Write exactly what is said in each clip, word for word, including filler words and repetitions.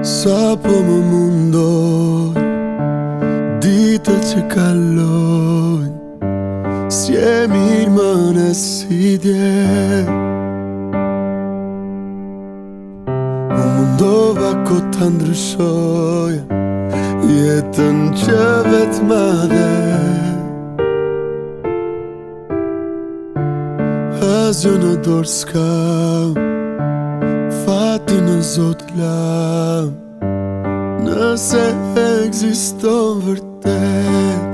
Sa po më mundoj ditët që kalojnë, s'je mirë më në si dje. Më mundova ko ta ndryshoj jetën që vetë madhe, asgjë në dorë s'kam, fati në Zot lam. Nëse ekziston vërtet,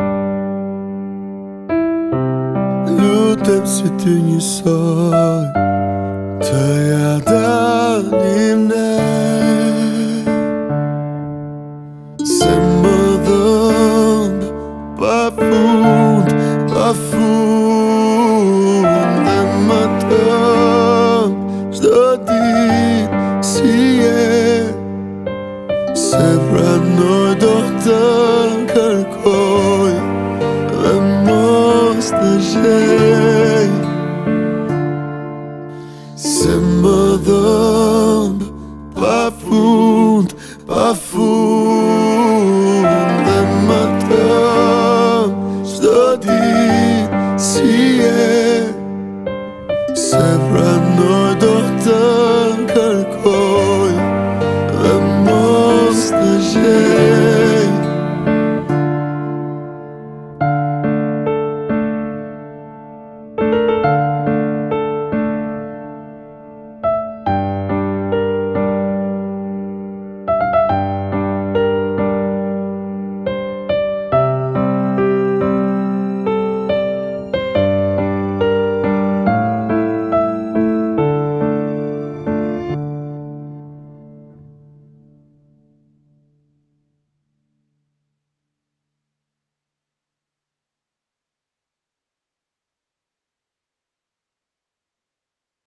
lutem si ty njësoj të ja dalim ne. Se më dhëmbë pa fund, pa fund, dhe më tëmbë çdo ditë si je. Se pranoj do të kërkoj dhe mos të zhej. Se më dhëmbë pa fund, pa fund, dhe më tëmbë çdo ditë si je. Se pranoj do të